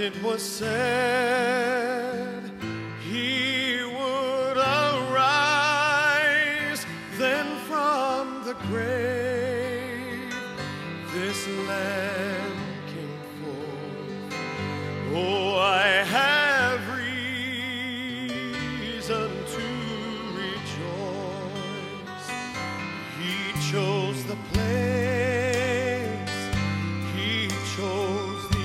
it was said he would arise, then from the grave this Lamb came forth. Oh, I have reason to rejoice. He chose the place, he chose the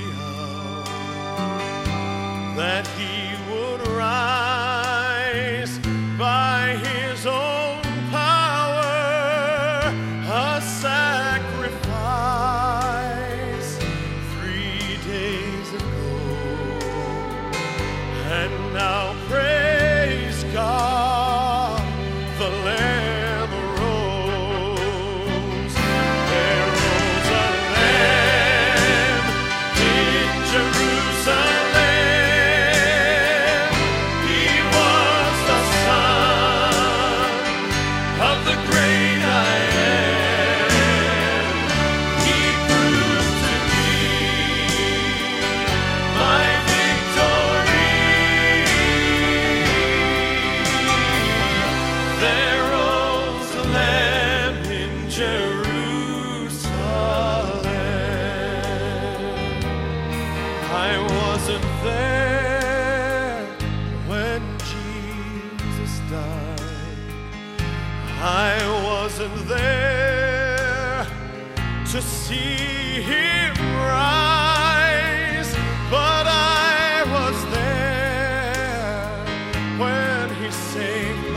that he would rise by his own power, a sacrifice 3 days ago. And now praise God, the Lamb arose. There rose a Lamb in Jerusalem. I wasn't there when Jesus died. I wasn't there to see him rise, but I was there when he saved me.